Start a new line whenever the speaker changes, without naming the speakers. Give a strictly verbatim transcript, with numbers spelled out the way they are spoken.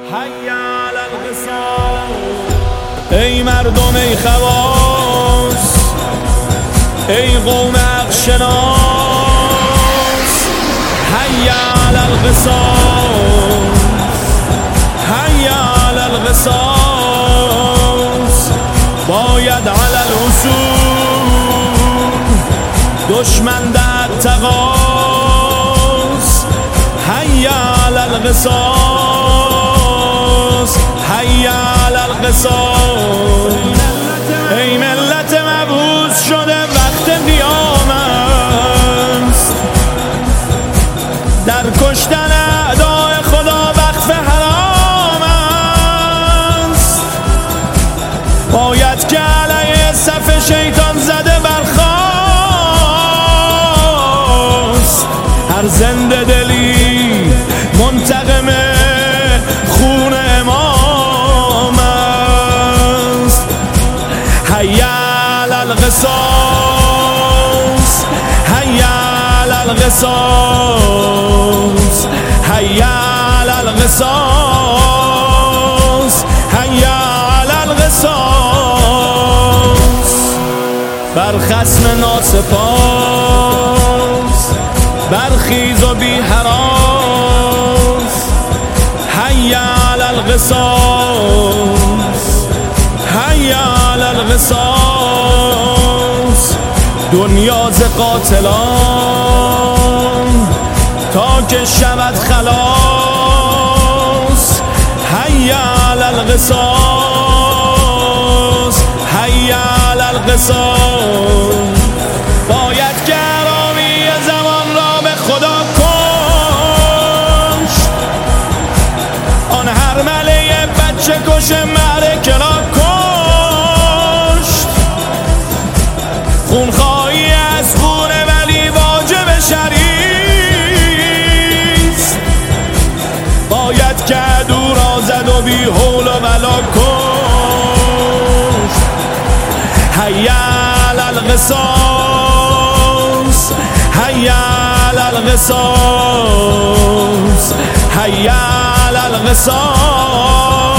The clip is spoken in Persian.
حی علی القصاص. ای مردم ای خواص، ای قوم حق شناس، حی علی القصاص، حی علی القصاص. باید علی الاصول دشمن در تقاص. حی علی القصاص، حی علی القصاص. ای ملت مبعوث شده وقت قیام است، در کشتن اعدای خدا وقف حرام است. باید که علیه صف شیطان زده برخاست، هر زنده دلی منتقم خون امام است. حی علی القصاص، حی علی القصاص، حی علی القصاص، حی علی القصاص. بر خصم ناسپاس برخیز و بی هراس. حی علی القصاص، حی علی القصاص. دنیا ز قاتلان تا که شود خلاص. حی علی القصاص، حی علی القصاص. باید که حرامی زمان را به خدا کشت، آن هر مله بچه کش معرکه را کشت. خونخواهی از خونه ولی واجب شریست، باید که عدو را زد و بی حول و بلا کشت. حی علی القصاص، حی علی القصاص، حی علی القصاص.